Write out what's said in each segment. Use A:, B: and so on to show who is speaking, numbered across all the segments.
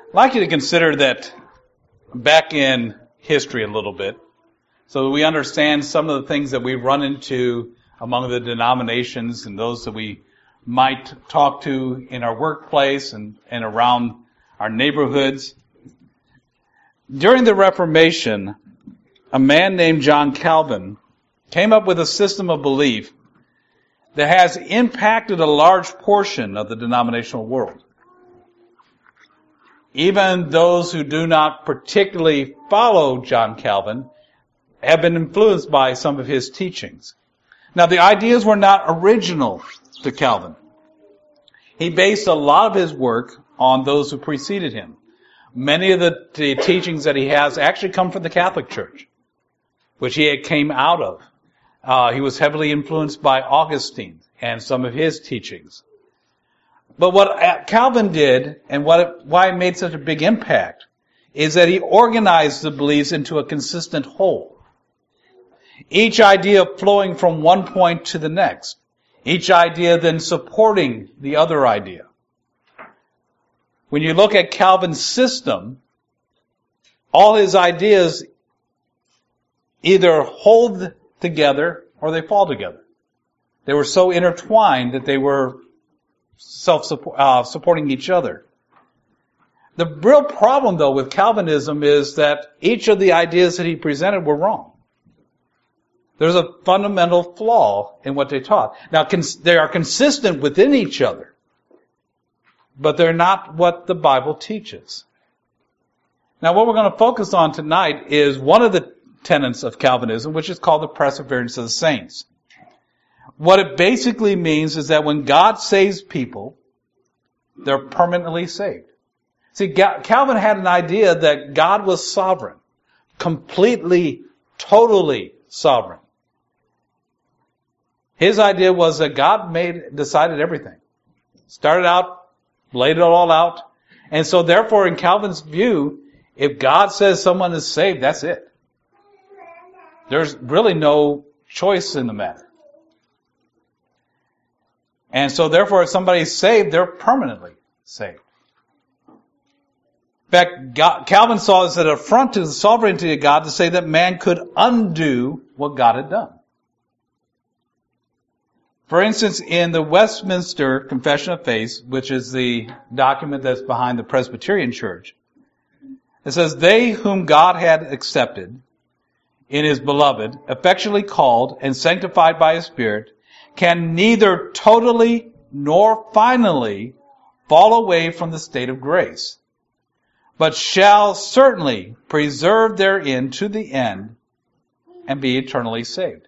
A: I'd like you to consider that back in history a little bit, so that we understand some of the things that we run into among the denominations and those that we might talk to in our workplace and around our neighborhoods. During the Reformation, a man named John Calvin came up with a system of belief that has impacted a large portion of the denominational world. Even those who do not particularly follow John Calvin have been influenced by some of his teachings. Now, the ideas were not original to Calvin. He based a lot of his work on those who preceded him. Many of the teachings that he has actually come from the Catholic Church, which he came out of. He was heavily influenced by Augustine and some of his teachings. But what Calvin did, and why it made such a big impact, is that he organized the beliefs into a consistent whole. Each idea flowing from one point to the next. Each idea then supporting the other idea. When you look at Calvin's system, all his ideas either hold together or they fall together. They were so intertwined that they were supporting each other. The real problem, though, with Calvinism is that each of the ideas that he presented were wrong. There's a fundamental flaw in what they taught. Now, they are consistent within each other, but they're not what the Bible teaches. Now, what we're going to focus on tonight is one of the tenets of Calvinism, which is called the perseverance of the saints. What it basically means is that when God saves people, they're permanently saved. See, Calvin had an idea that God was sovereign, completely, totally sovereign. His idea was that God decided everything. Started out, laid it all out. And so therefore, in Calvin's view, if God says someone is saved, that's it. There's really no choice in the matter. And so therefore, if somebody's saved, they're permanently saved. In fact, Calvin saw this as an affront to the sovereignty of God to say that man could undo what God had done. For instance, in the Westminster Confession of Faith, which is the document that's behind the Presbyterian Church, it says, "They whom God had accepted in His beloved, effectually called and sanctified by His Spirit, can neither totally nor finally fall away from the state of grace, but shall certainly preserve therein to the end and be eternally saved."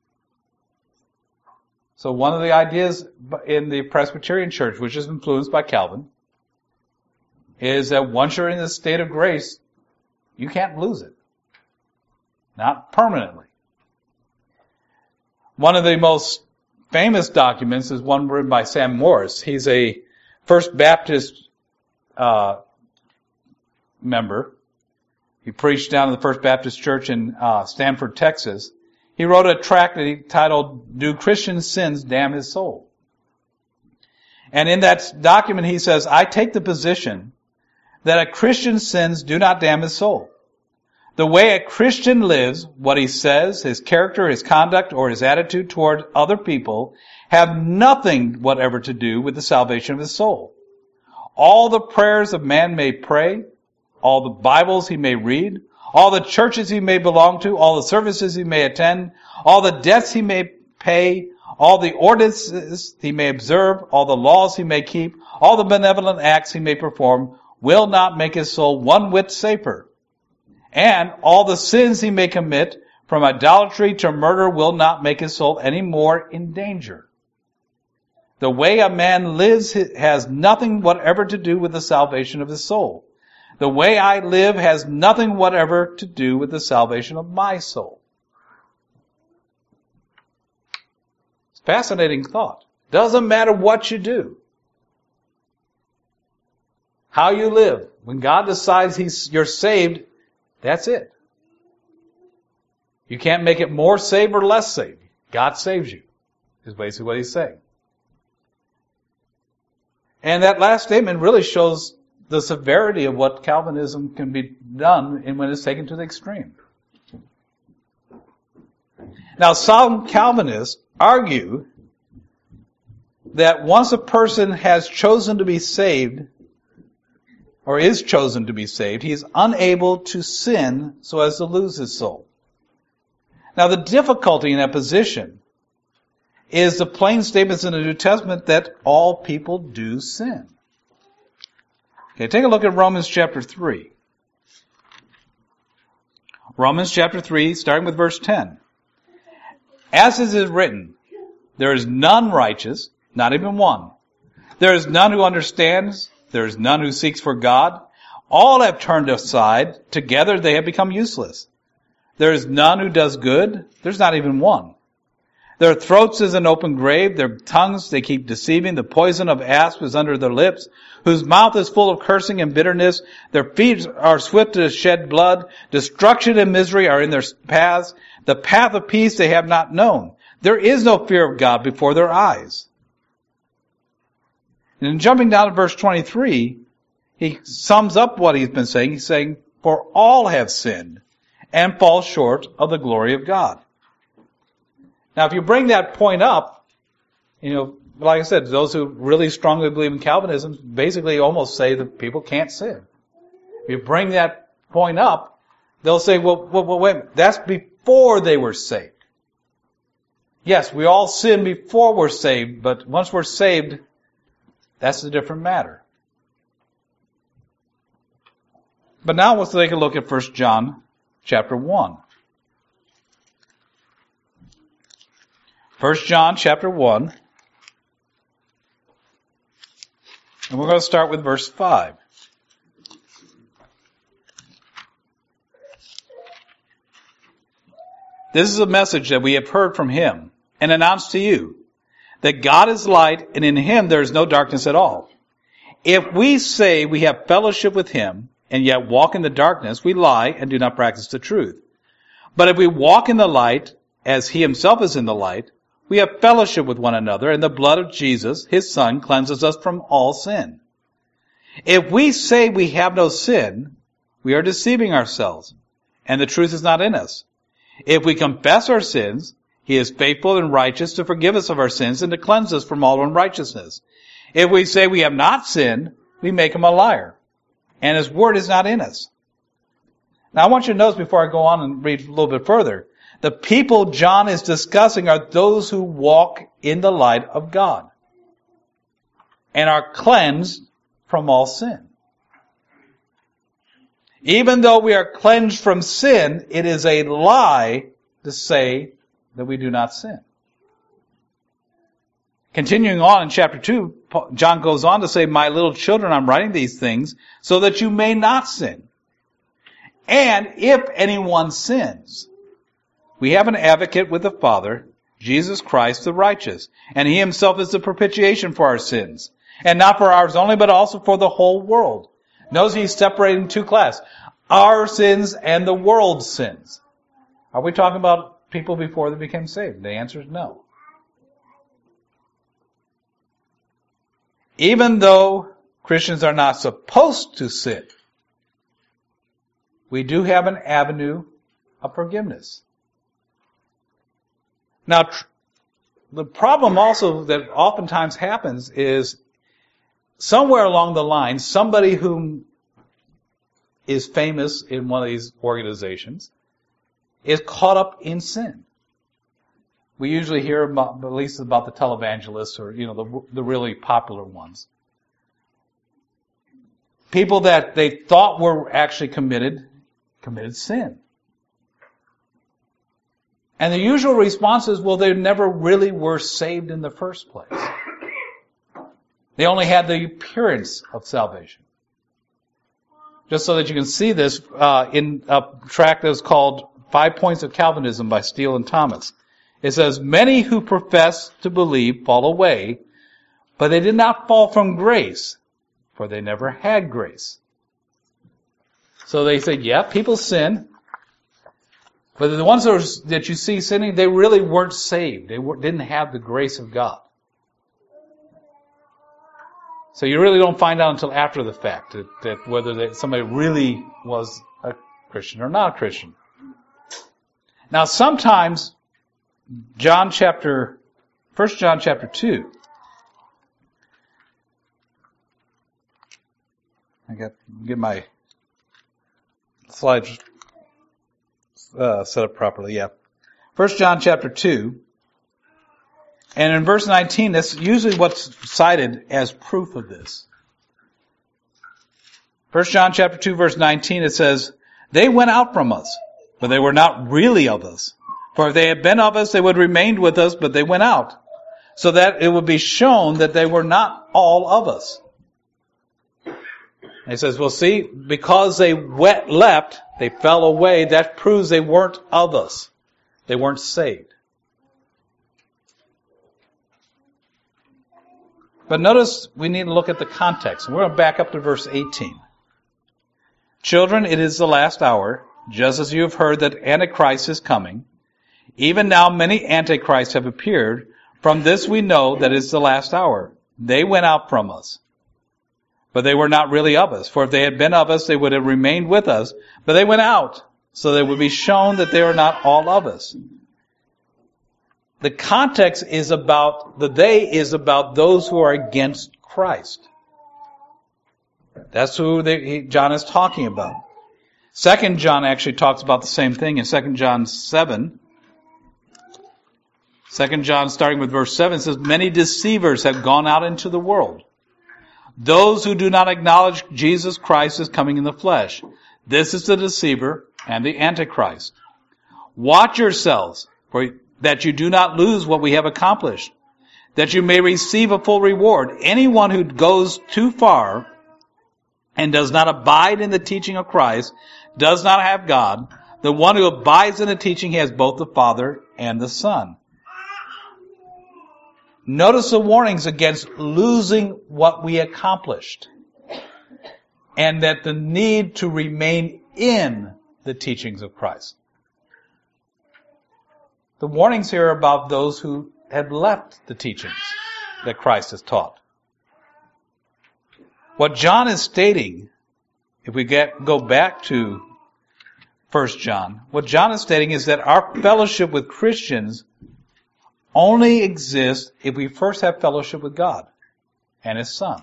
A: So one of the ideas in the Presbyterian Church, which is influenced by Calvin, is that once you're in the state of grace, you can't lose it. Not permanently. One of the most famous documents is one written by Sam Morris. He's a First Baptist member. He preached down in the First Baptist Church in Stanford, Texas. He wrote a tract that he titled, "Do Christian Sins Damn His Soul?" And in that document he says, "I take the position that a Christian's sins do not damn his soul. The way a Christian lives, what he says, his character, his conduct, or his attitude toward other people have nothing whatever to do with the salvation of his soul. All the prayers a man may pray, all the Bibles he may read, all the churches he may belong to, all the services he may attend, all the debts he may pay, all the ordinances he may observe, all the laws he may keep, all the benevolent acts he may perform, will not make his soul one whit safer. And all the sins he may commit, from idolatry to murder, will not make his soul any more in danger. The way a man lives has nothing whatever to do with the salvation of his soul. The way I live has nothing whatever to do with the salvation of my soul." It's a fascinating thought. Doesn't matter what you do. How you live. When God decides you're saved, that's it. You can't make it more saved or less saved. God saves you, is basically what he's saying. And that last statement really shows the severity of what Calvinism can be done and when it's taken to the extreme. Now, some Calvinists argue that once a person has chosen to be saved, or is chosen to be saved, he is unable to sin so as to lose his soul. Now, the difficulty in that position is the plain statements in the New Testament that all people do sin. Okay, take a look at Romans chapter 3. Romans chapter 3, starting with verse 10. As it is written, there is none righteous, not even one. There is none who understands. There is none who seeks for God. All have turned aside. Together they have become useless. There is none who does good. There's not even one. Their throats is an open grave. Their tongues they keep deceiving. The poison of asp is under their lips, whose mouth is full of cursing and bitterness. Their feet are swift to shed blood. Destruction and misery are in their paths. The path of peace they have not known. There is no fear of God before their eyes. And jumping down to verse 23, he sums up what he's been saying. He's saying, for all have sinned and fall short of the glory of God. Now, if you bring that point up, like I said, those who really strongly believe in Calvinism basically almost say that people can't sin. If you bring that point up, they'll say, well, wait, that's before they were saved. Yes, we all sin before we're saved, but once we're saved, that's a different matter. But now let's take a look at 1 John chapter 1. 1 John chapter 1. And we're going to start with verse 5. This is a message that we have heard from him and announced to you, that God is light, and in him there is no darkness at all. If we say we have fellowship with him, and yet walk in the darkness, we lie and do not practice the truth. But if we walk in the light, as he himself is in the light, we have fellowship with one another, and the blood of Jesus, his Son, cleanses us from all sin. If we say we have no sin, we are deceiving ourselves, and the truth is not in us. If we confess our sins, he is faithful and righteous to forgive us of our sins and to cleanse us from all unrighteousness. If we say we have not sinned, we make him a liar, and his word is not in us. Now I want you to notice before I go on and read a little bit further, the people John is discussing are those who walk in the light of God and are cleansed from all sin. Even though we are cleansed from sin, it is a lie to say that we do not sin. Continuing on in chapter 2, John goes on to say, my little children, I'm writing these things so that you may not sin. And if anyone sins, we have an advocate with the Father, Jesus Christ the righteous. And he himself is the propitiation for our sins. And not for ours only, but also for the whole world. Notice he's separating two classes. Our sins and the world's sins. Are we talking about people before they became saved? The answer is no. Even though Christians are not supposed to sin, we do have an avenue of forgiveness. Now, the problem also that oftentimes happens is somewhere along the line, somebody whom is famous in one of these organizations is caught up in sin. We usually hear about, at least about the televangelists or, the really popular ones. People that they thought were actually committed sin. And the usual response is, well, they never really were saved in the first place. They only had the appearance of salvation. Just so that you can see this in a tract that's called 5 Points of Calvinism by Steele and Thomas. It says, many who profess to believe fall away, but they did not fall from grace, for they never had grace. So they say, yeah, people sin, but the ones that you see sinning, they really weren't saved. They didn't have the grace of God. So you really don't find out until after the fact that whether somebody really was a Christian or not a Christian. Now sometimes 1 John chapter 2. I got to get my slides set up properly. Yeah. 1 John chapter 2. And in verse 19, that's usually what's cited as proof of this. 1 John chapter 2 verse 19, it says, "They went out from us, but they were not really of us. For if they had been of us, they would have remained with us, but they went out, so that it would be shown that they were not all of us." And he says, well, see, because they left, they fell away, that proves they weren't of us. They weren't saved. But notice we need to look at the context. We're going to back up to verse 18. "Children, it is the last hour, just as you have heard that Antichrist is coming. Even now many Antichrists have appeared. From this we know that it is the last hour. They went out from us, but they were not really of us. For if they had been of us, they would have remained with us. But they went out, so that it would be shown that they are not all of us." The context is about, is about those who are against Christ. That's who John is talking about. 2 John actually talks about the same thing in 2 John 7. 2 John, starting with verse 7, says, "Many deceivers have gone out into the world. Those who do not acknowledge Jesus Christ is coming in the flesh. This is the deceiver and the Antichrist. Watch yourselves, for that you do not lose what we have accomplished, that you may receive a full reward. Anyone who goes too far and does not abide in the teaching of Christ does not have God. The one who abides in the teaching has both the Father and the Son." Notice the warnings against losing what we accomplished, and that the need to remain in the teachings of Christ. The warnings here are about those who have left the teachings that Christ has taught. What John is stating, if we go back to 1 John, what John is stating is that our fellowship with Christians only exists if we first have fellowship with God and His Son.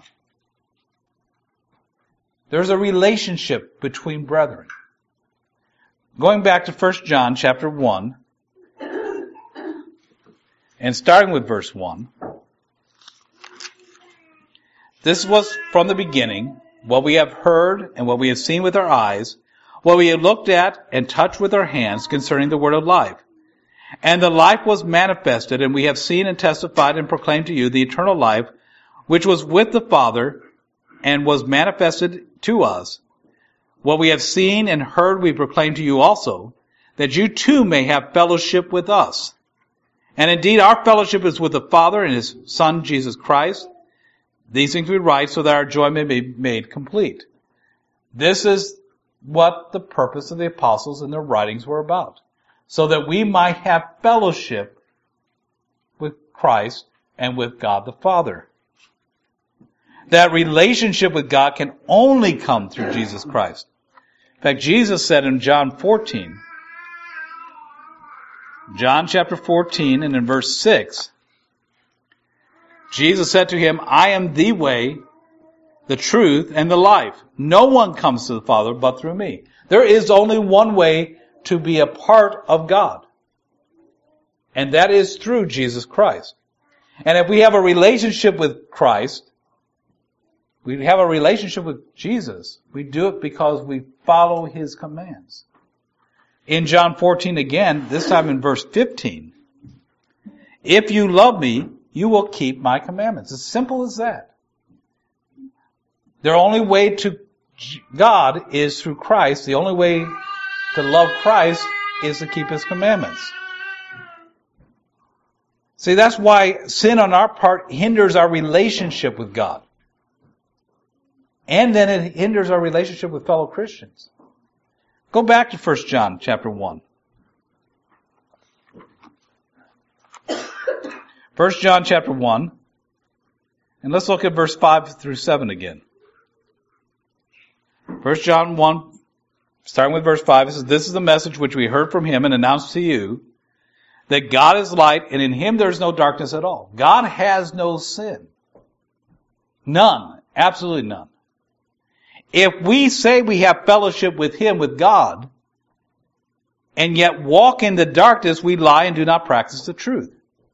A: There's a relationship between brethren. Going back to 1 John chapter 1, and starting with verse 1, "This was from the beginning, what we have heard and what we have seen with our eyes, what we have looked at and touched with our hands concerning the word of life. And the life was manifested, and we have seen and testified and proclaimed to you the eternal life, which was with the Father and was manifested to us. What we have seen and heard we proclaim to you also, that you too may have fellowship with us. And indeed our fellowship is with the Father and His Son Jesus Christ. These things we write so that our joy may be made complete." This is what the purpose of the apostles and their writings were about. So that we might have fellowship with Christ and with God the Father. That relationship with God can only come through Jesus Christ. In fact, Jesus said in John 14, John chapter 14 and in verse 6, Jesus said to him, "I am the way, the truth, and the life. No one comes to the Father but through me." There is only one way to be a part of God. And that is through Jesus Christ. And if we have a relationship with Christ, we have a relationship with Jesus, we do it because we follow His commands. In John 14 again, this time in verse 15, "If you love me, you will keep my commandments." As simple as that. The only way to God is through Christ. The only way to love Christ is to keep His commandments. See, that's why sin on our part hinders our relationship with God. And then it hinders our relationship with fellow Christians. Go back to 1 John chapter 1. 1 John chapter 1. And let's look at verse 5 through 7 again. 1 John 1, starting with verse 5, it says, "This is the message which we heard from him and announced to you, that God is light, and in him there is no darkness at all." God has no sin. None. Absolutely none. If we say we have fellowship with him, with God, and yet walk in the darkness, we lie and do not practice the truth.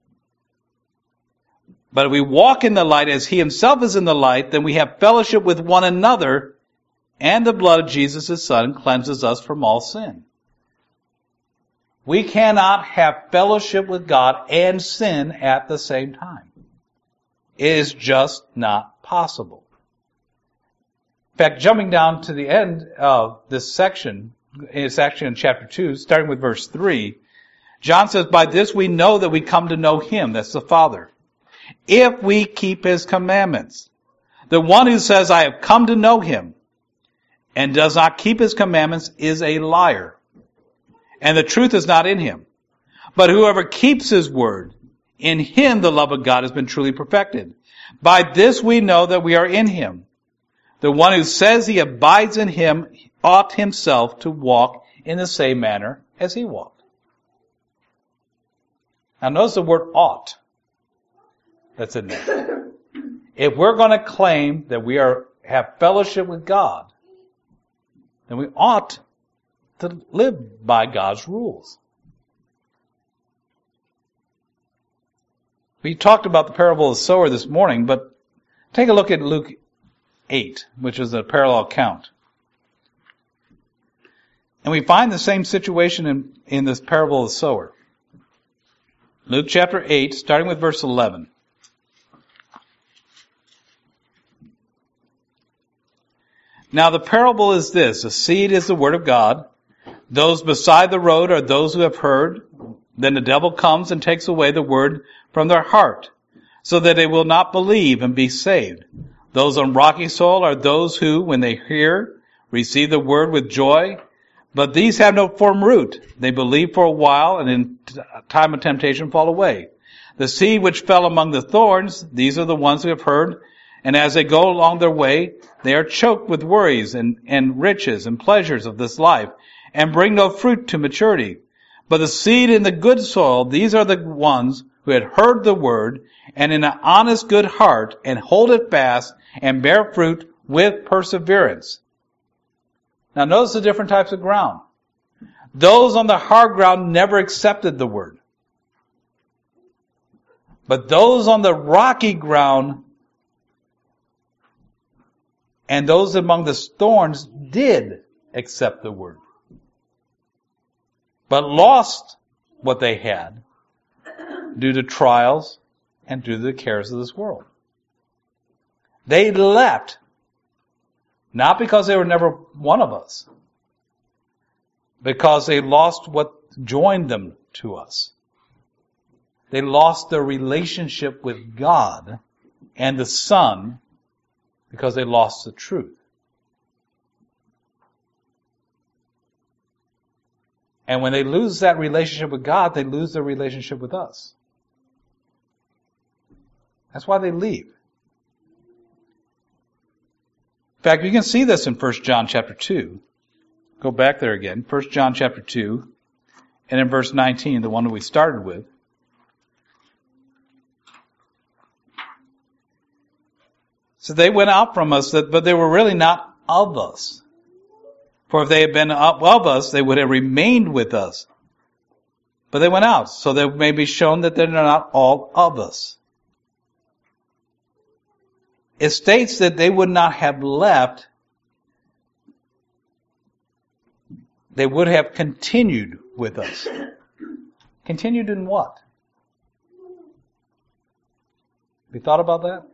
A: But if we walk in the light as he himself is in the light, then we have fellowship with one another, and the blood of Jesus, his Son, cleanses us from all sin. We cannot have fellowship with God and sin at the same time. It is just not possible. In fact, jumping down to the end of this section, it's actually in chapter 2, starting with verse 3, John says, "By this we know that we come to know him," that's the Father, "if we keep his commandments. The one who says, 'I have come to know him,' and does not keep his commandments is a liar, and the truth is not in him. But whoever keeps his word, in him the love of God has been truly perfected. By this we know that we are in him. The one who says he abides in him ought himself to walk in the same manner as he walked." Now notice the word ought that's in there. If we're going to claim that we have fellowship with God, then we ought to live by God's rules. We talked about the parable of the sower this morning, but take a look at Luke 8, which is a parallel account. And we find the same situation in this parable of the sower. Luke chapter 8, starting with verse 11. "Now the parable is this: the seed is the word of God. Those beside the road are those who have heard. Then the devil comes and takes away the word from their heart, so that they will not believe and be saved. Those on rocky soil are those who, when they hear, receive the word with joy. But these have no firm root. They believe for a while, and in time of temptation fall away. The seed which fell among the thorns, these are the ones who have heard, and as they go along their way, they are choked with worries and riches and pleasures of this life, and bring no fruit to maturity. But the seed in the good soil, these are the ones who had heard the word, and in an honest good heart, and hold it fast, and bear fruit with perseverance." Now notice the different types of ground. Those on the hard ground never accepted the word. But those on the rocky ground and those among the thorns did accept the word, but lost what they had due to trials and due to the cares of this world. They left, not because they were never one of us, because they lost what joined them to us. They lost their relationship with God and the Son because they lost the truth. And when they lose that relationship with God, they lose their relationship with us. That's why they leave. In fact, you can see this in 1 John chapter 2. Go back there again. 1 John chapter 2, and in verse 19, the one that we started with. So they went out from us, but they were really not of us. For if they had been of us, they would have remained with us. But they went out, so that it may be shown that they're not all of us. It states that they would not have left. They would have continued with us. Continued in what? Have you thought about that?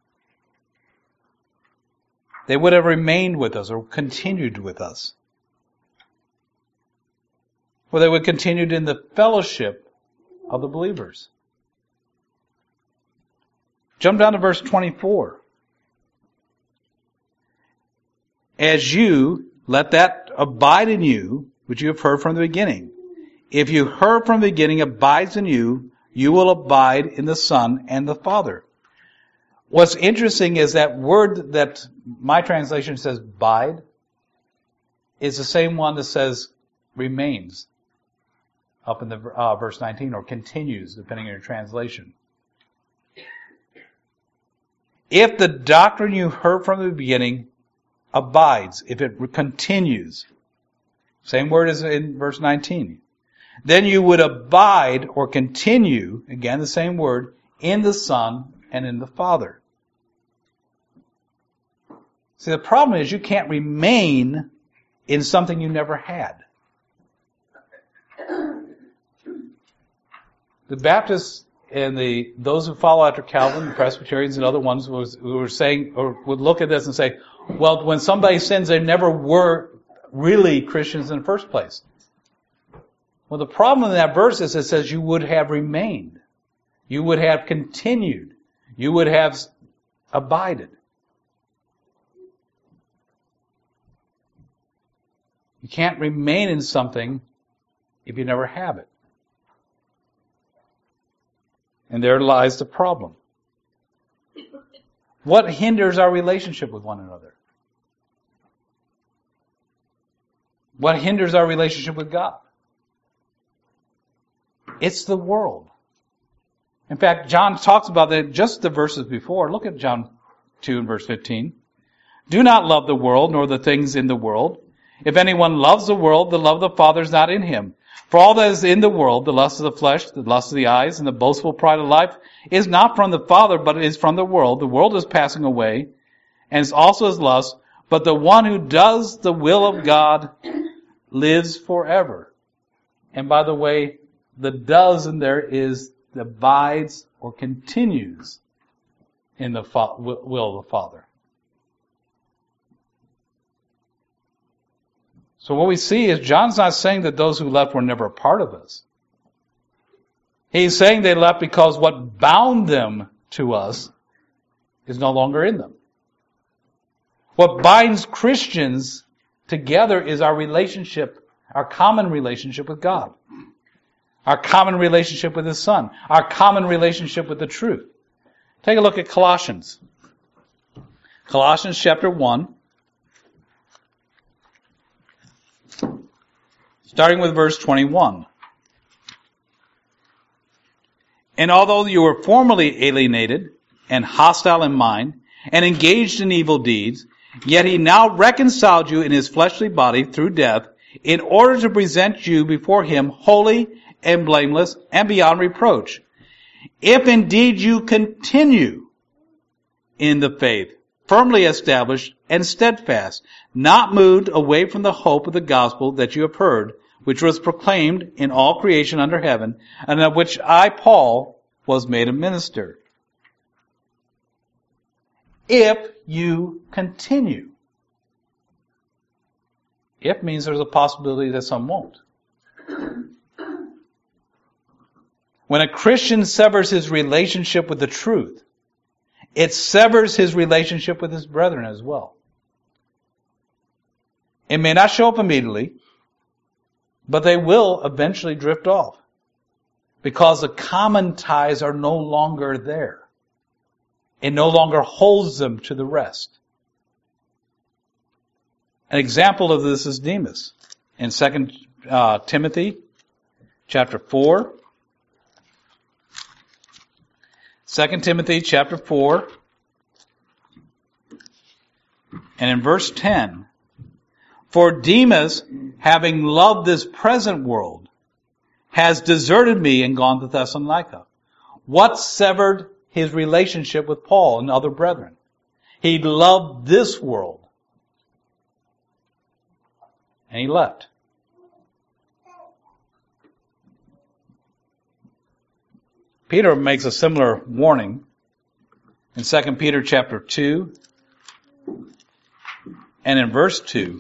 A: They would have remained with us or continued with us. Or they would have continued in the fellowship of the believers. Jump down to verse 24. As you, let that abide in you, which you have heard from the beginning. If you heard from the beginning abides in you, you will abide in the Son and the Father. What's interesting is that word that my translation says bide is the same one that says remains up in the verse 19, or continues, depending on your translation. If the doctrine you heard from the beginning abides, if it continues, same word as in verse 19, then you would abide or continue, again the same word, in the Son and in the Father. See, the problem is you can't remain in something you never had. The Baptists and those who follow after Calvin, the Presbyterians and other ones who were saying, or would look at this and say, well, when somebody sins, they never were really Christians in the first place. Well, the problem in that verse is it says you would have remained. You would have continued. You would have abided. You can't remain in something if you never have it. And there lies the problem. What hinders our relationship with one another? What hinders our relationship with God? It's the world. In fact, John talks about that just the verses before. Look at John 2 and verse 15. Do not love the world, nor the things in the world. If anyone loves the world, the love of the Father is not in him. For all that is in the world, the lust of the flesh, the lust of the eyes, and the boastful pride of life, is not from the Father, but is from the world. The world is passing away, and is also his lust. But the one who does the will of God lives forever. And by the way, the does in there is abides or continues in the will of the Father. So what we see is John's not saying that those who left were never a part of us. He's saying they left because what bound them to us is no longer in them. What binds Christians together is our relationship, our common relationship with God. Our common relationship with His Son. Our common relationship with the truth. Take a look at Colossians. Colossians chapter 1. Starting with verse 21. And although you were formerly alienated and hostile in mind and engaged in evil deeds, yet He now reconciled you in His fleshly body through death in order to present you before Him holy and blameless and beyond reproach. If indeed you continue in the faith, firmly established and steadfast, not moved away from the hope of the gospel that you have heard, which was proclaimed in all creation under heaven, and of which I, Paul, was made a minister. If you continue. If means there's a possibility that some won't. When a Christian severs his relationship with the truth, it severs his relationship with his brethren as well. It may not show up immediately, but they will eventually drift off because the common ties are no longer there. It no longer holds them to the rest. An example of this is Demas. In 2 Timothy chapter 4, 2 Timothy chapter 4, and in verse 10, for Demas, having loved this present world, has deserted me and gone to Thessalonica. What severed his relationship with Paul and other brethren? He loved this world. And he left. Peter makes a similar warning in 2 Peter chapter 2 and in verse 2.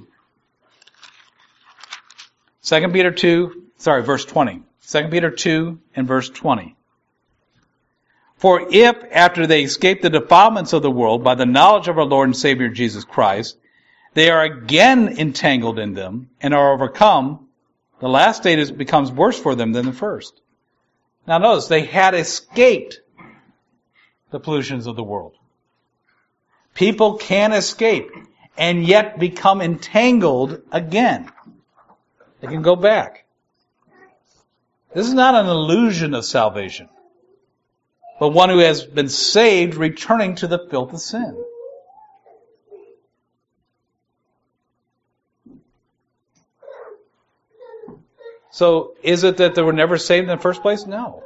A: Verse 20. 2 Peter 2 and verse 20. For if, after they escape the defilements of the world by the knowledge of our Lord and Savior Jesus Christ, they are again entangled in them and are overcome, the last state becomes worse for them than the first. Now notice, they had escaped the pollutions of the world. People can escape and yet become entangled again. They can go back. This is not an illusion of salvation, but one who has been saved returning to the filth of sin. So, is it that they were never saved in the first place? No.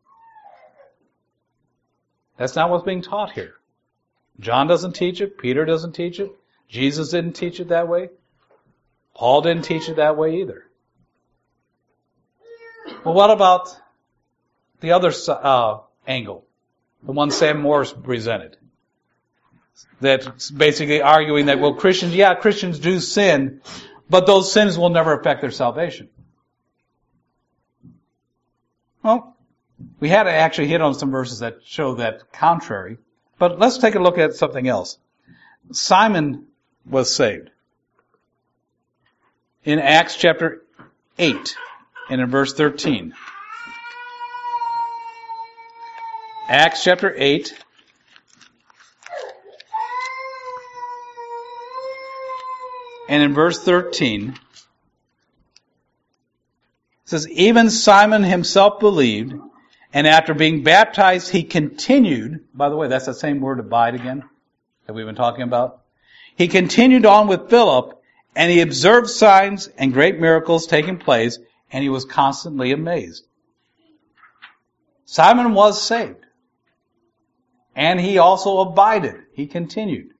A: That's not what's being taught here. John doesn't teach it. Peter doesn't teach it. Jesus didn't teach it that way. Paul didn't teach it that way either. Well, what about the other angle? The one Sam Morris presented. That's basically arguing that, well, Christians do sin, but those sins will never affect their salvation. Well, we had to actually hit on some verses that show that contrary. But let's take a look at something else. Simon was saved. In Acts chapter 8 and in verse 13. Acts chapter 8. And in verse 13. It says, even Simon himself believed, and after being baptized, he continued. By the way, that's the same word, abide, again, that we've been talking about. He continued on with Philip, and he observed signs and great miracles taking place, and he was constantly amazed. Simon was saved. And he also abided. He continued.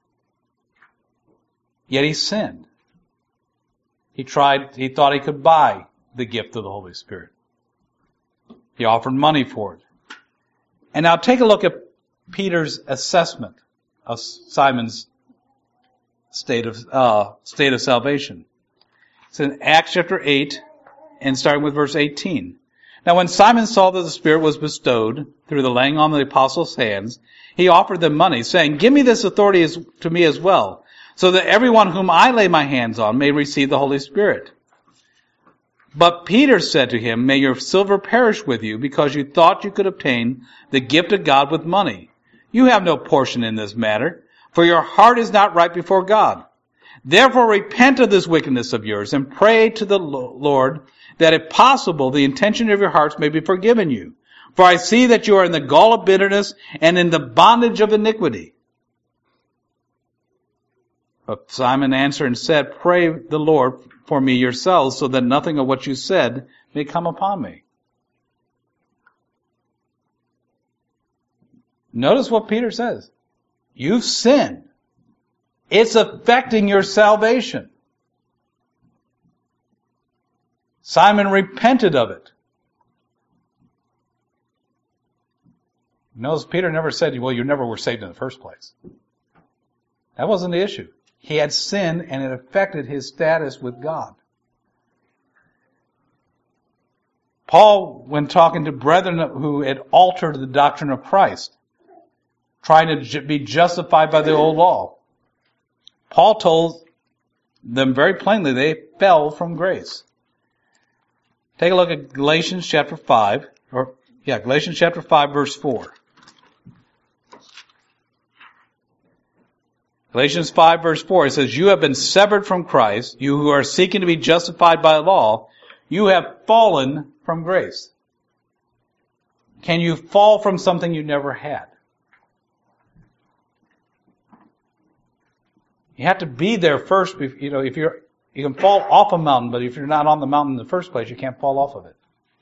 A: Yet he sinned. He thought he could buy the gift of the Holy Spirit. He offered money for it. And now take a look at Peter's assessment of Simon's state of salvation. It's in Acts chapter 8, and starting with verse 18. Now when Simon saw that the Spirit was bestowed through the laying on of the apostles' hands, he offered them money, saying, give me this authority to me as well, so that everyone whom I lay my hands on may receive the Holy Spirit. But Peter said to him, may your silver perish with you, because you thought you could obtain the gift of God with money. You have no portion in this matter, for your heart is not right before God. Therefore repent of this wickedness of yours, and pray to the Lord, that if possible, the intention of your hearts may be forgiven you. For I see that you are in the gall of bitterness, and in the bondage of iniquity. But Simon answered and said, pray the Lord for me yourselves, so that nothing of what you said may come upon me. Notice what Peter says. You've sinned. It's affecting your salvation. Simon repented of it. Notice Peter never said, well, you never were saved in the first place. That wasn't the issue. He had sinned, and it affected his status with God. Paul, when talking to brethren who had altered the doctrine of Christ, trying to be justified by the old law, Paul told them very plainly they fell from grace. Take a look at Galatians chapter 5, Galatians chapter 5, verse 4. Galatians 5 verse 4, it says, you have been severed from Christ, you who are seeking to be justified by law, you have fallen from grace. Can you fall from something you never had? You have to be there first. If you can fall off a mountain, but if you're not on the mountain in the first place, you can't fall off of it.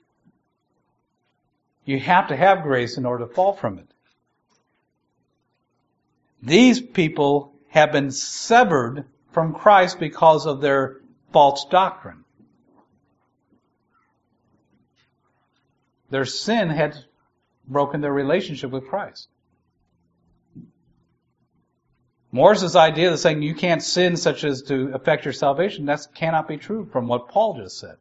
A: You have to have grace in order to fall from it. These people have been severed from Christ because of their false doctrine. Their sin had broken their relationship with Christ. Morris' idea of saying you can't sin such as to affect your salvation, that cannot be true from what Paul just said.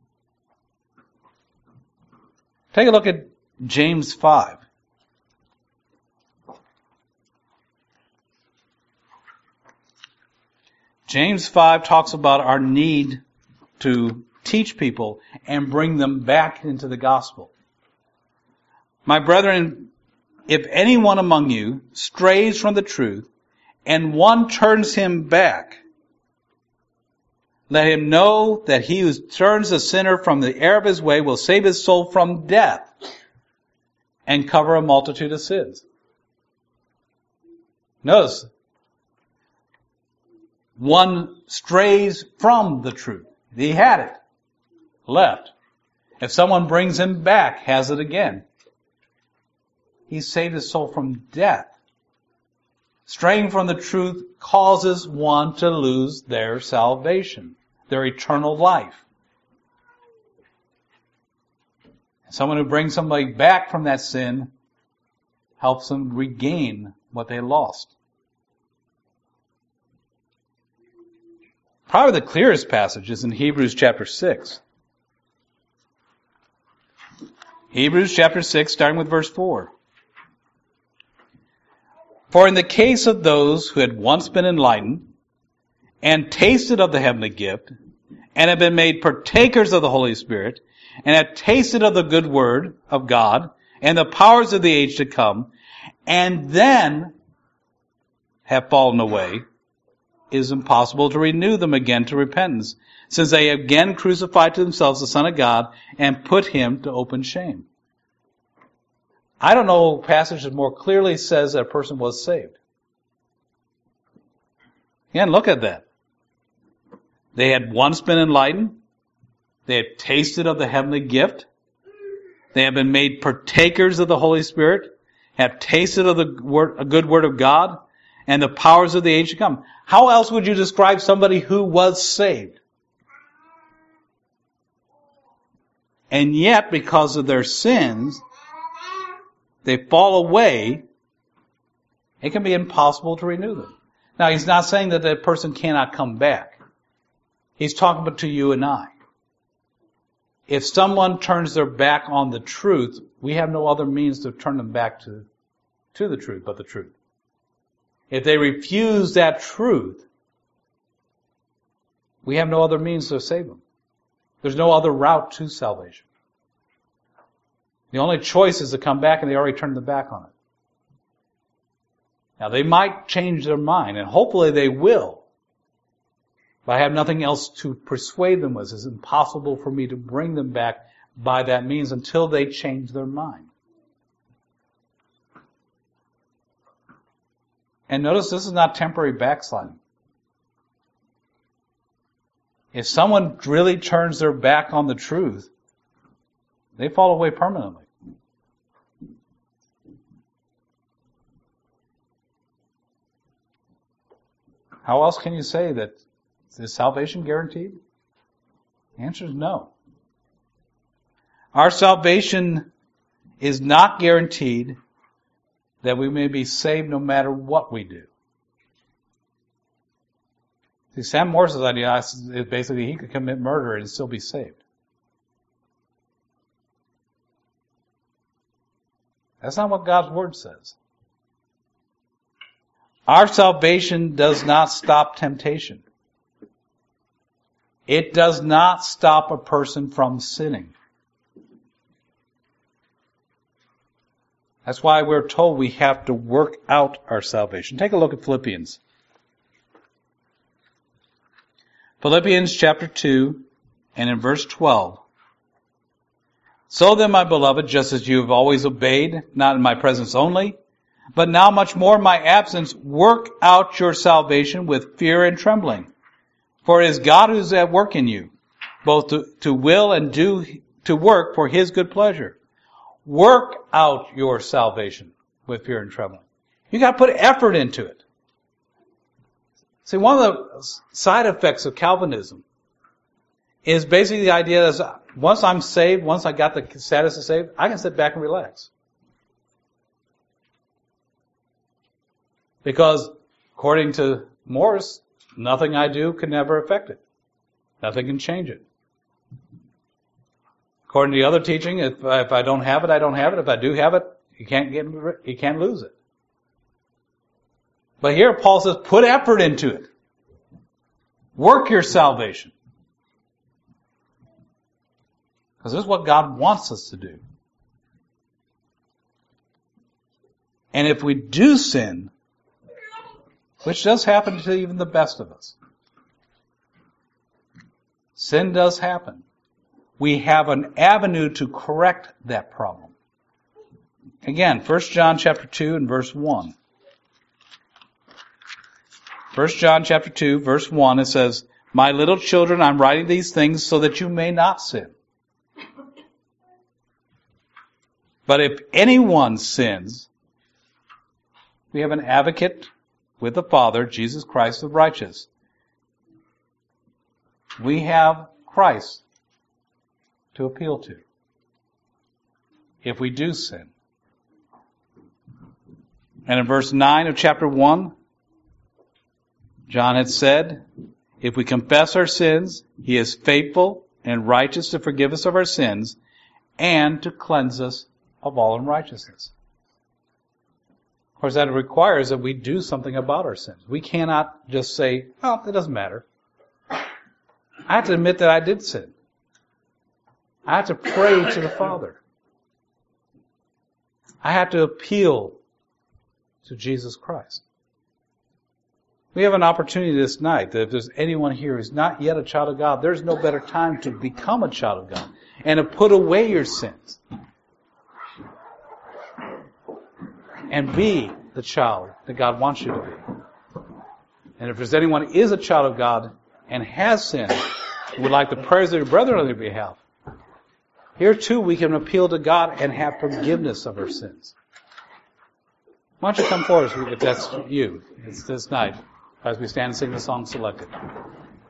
A: Take a look at James 5. James 5 talks about our need to teach people and bring them back into the gospel. My brethren, if anyone among you strays from the truth and one turns him back, let him know that he who turns the sinner from the error of his way will save his soul from death and cover a multitude of sins. Notice, one strays from the truth. He had it, left. If someone brings him back, has it again, he saved his soul from death. Straying from the truth causes one to lose their salvation, their eternal life. Someone who brings somebody back from that sin helps them regain what they lost. Probably the clearest passage is in Hebrews chapter 6. Hebrews chapter 6, starting with verse 4. For in the case of those who had once been enlightened and tasted of the heavenly gift and have been made partakers of the Holy Spirit and have tasted of the good word of God and the powers of the age to come and then have fallen away, it is impossible to renew them again to repentance, since they again crucified to themselves the Son of God and put him to open shame. I don't know a passage that more clearly says that a person was saved. Again, look at that. They had once been enlightened. They had tasted of the heavenly gift. They have been made partakers of the Holy Spirit, have tasted of the a good word of God, and the powers of the age to come. How else would you describe somebody who was saved? And yet, because of their sins, they fall away. It can be impossible to renew them. Now, he's not saying that that person cannot come back. He's talking about to you and I. If someone turns their back on the truth, we have no other means to turn them back to the truth but the truth. If they refuse that truth, we have no other means to save them. There's no other route to salvation. The only choice is to come back, and they already turned their back on it. Now, they might change their mind, and hopefully they will. But I have nothing else to persuade them with. It's impossible for me to bring them back by that means until they change their mind. And notice this is not temporary backsliding. If someone really turns their back on the truth, they fall away permanently. How else can you say that is salvation guaranteed? The answer is no. Our salvation is not guaranteed that we may be saved no matter what we do. See, Sam Morris's idea is basically he could commit murder and still be saved. That's not what God's Word says. Our salvation does not stop temptation. It does not stop a person from sinning. That's why we're told we have to work out our salvation. Take a look at Philippians. Philippians chapter 2 and in verse 12. So then, my beloved, just as you have always obeyed, not in my presence only, but now much more in my absence, work out your salvation with fear and trembling. For it is God who is at work in you, both to will and do to work for his good pleasure. Work out your salvation with fear and trembling. You got to put effort into it. See, one of the side effects of Calvinism is basically the idea that once I'm saved, once I got the status of saved, I can sit back and relax. Because, according to Morris, nothing I do can ever affect it. Nothing can change it. According to the other teaching, if I don't have it, I don't have it. If I do have it, you can't lose it. But here Paul says, put effort into it. Work your salvation. Because this is what God wants us to do. And if we do sin, which does happen to even the best of us. Sin does happen. We have an avenue to correct that problem. Again, 1 John chapter 2 and verse 1. 1 John chapter 2, verse 1, it says, "My little children, I'm writing these things so that you may not sin. But if anyone sins, we have an advocate with the Father, Jesus Christ the righteous." We have Christ to appeal to if we do sin. And in verse 9 of chapter 1, John had said, if we confess our sins, He is faithful and righteous to forgive us of our sins and to cleanse us of all unrighteousness. Of course, that requires that we do something about our sins. We cannot just say, "Oh, it doesn't matter." I have to admit that I did sin. I have to pray to the Father. I have to appeal to Jesus Christ. We have an opportunity this night that if there's anyone here who's not yet a child of God, there's no better time to become a child of God and to put away your sins and be the child that God wants you to be. And if there's anyone who is a child of God and has sinned, who would like the prayers of your brethren on their behalf, here too we can appeal to God and have forgiveness of our sins. Why don't you come forward if that's you? It's this night as we stand and sing the song selected.